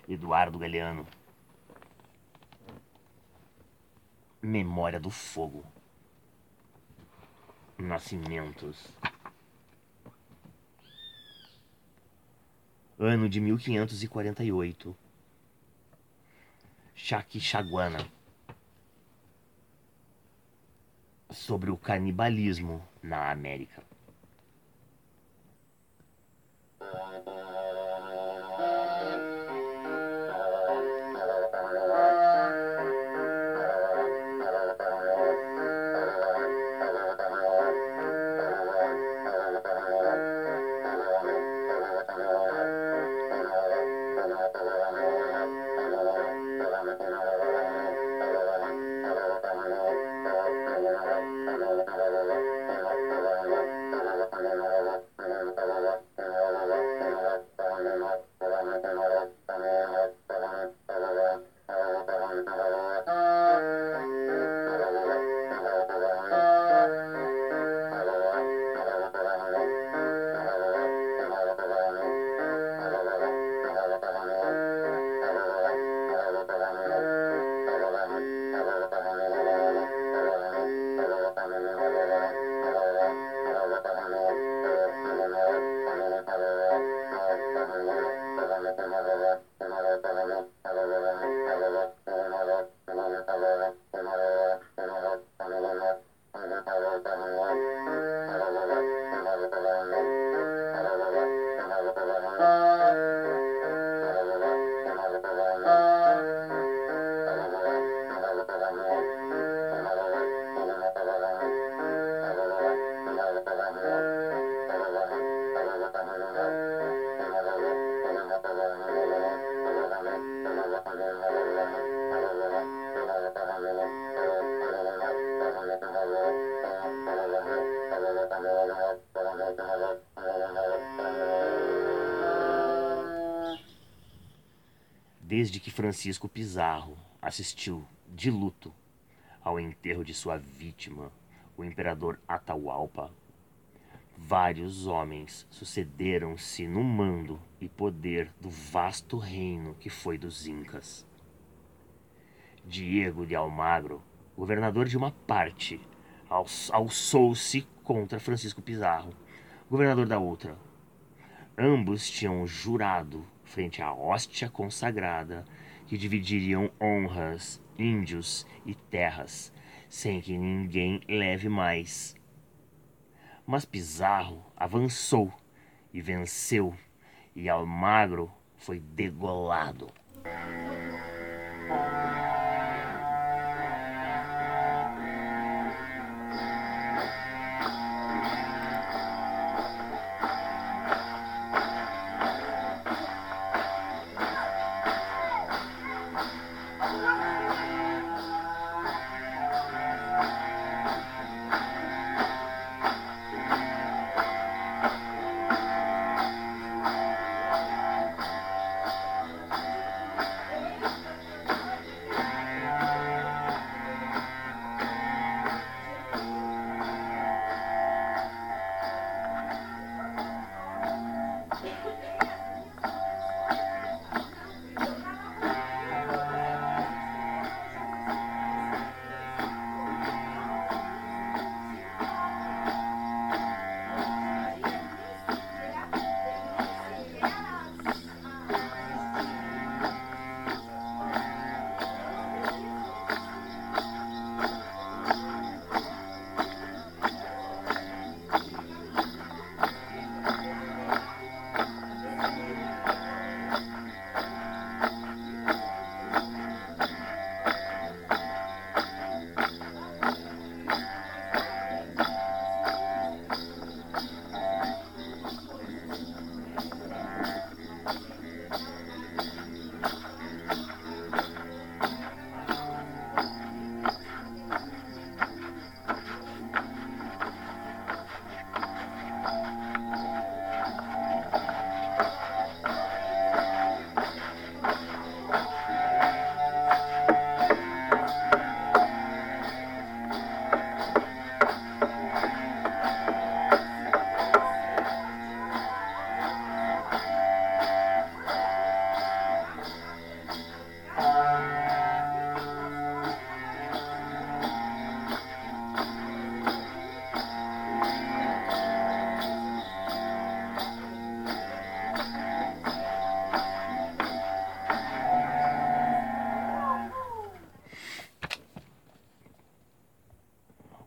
Eduardo Galeano. Memória do Fogo. Nascimentos. Ano de 1548. Xaquixaguana. Sobre o canibalismo na América. Desde que Francisco Pizarro assistiu de luto ao enterro de sua vítima, o imperador Atahualpa, vários homens sucederam-se no mando e poder do vasto reino que foi dos Incas. Diego de Almagro, governador de uma parte, alçou-se contra Francisco Pizarro, governador da outra. Ambos tinham jurado frente à hóstia consagrada que dividiriam honras, índios e terras, sem que ninguém leve mais. Mas Pizarro avançou e venceu, e Almagro foi degolado.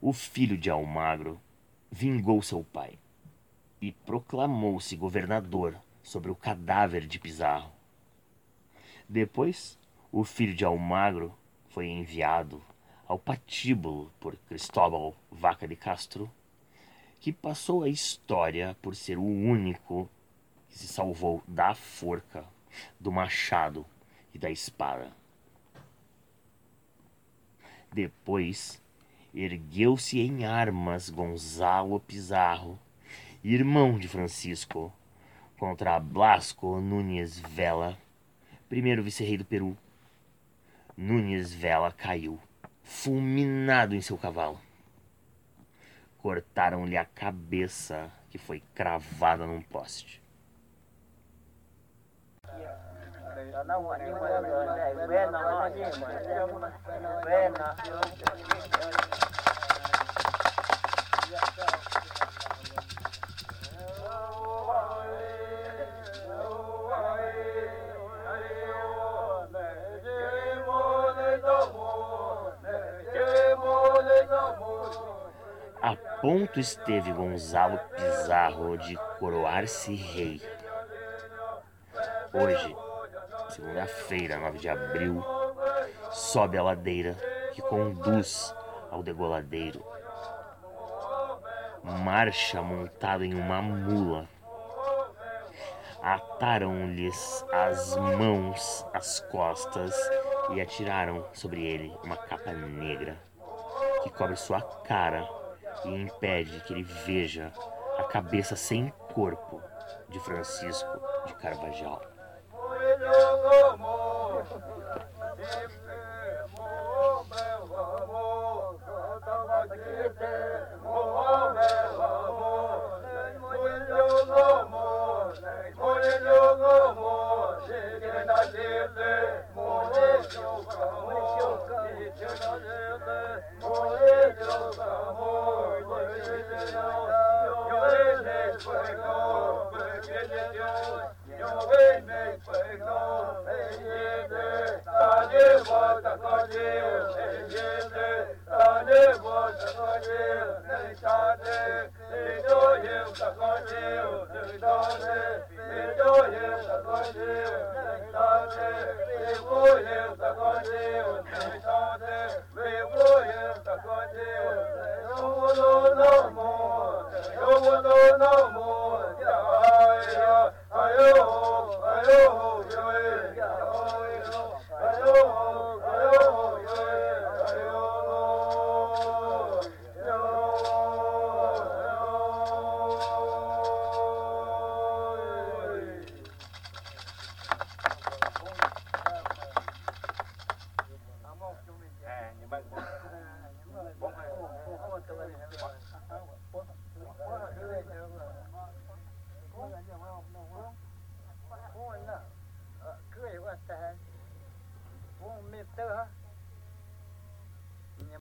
O filho de Almagro vingou seu pai e proclamou-se governador sobre o cadáver de Pizarro. Depois, o filho de Almagro foi enviado ao patíbulo por Cristóbal Vaca de Castro, que passou a história por ser o único que se salvou da forca, do machado e da espada. Depois, ergueu-se em armas Gonzalo Pizarro, irmão de Francisco, contra Blasco Núñez Vela, primeiro vice-rei do Peru. Núñez Vela caiu, fulminado em seu cavalo. Cortaram-lhe a cabeça, que foi cravada num poste. A ponto esteve Gonzalo Pizarro de coroar-se rei. Hoje, segunda-feira, 9 de abril, sobe a ladeira que conduz ao degoladeiro. Marcha montado em uma mula. Ataram-lhes as mãos às costas e atiraram sobre ele uma capa negra que cobre sua cara e impede que ele veja a cabeça sem corpo de Francisco de Carvajal.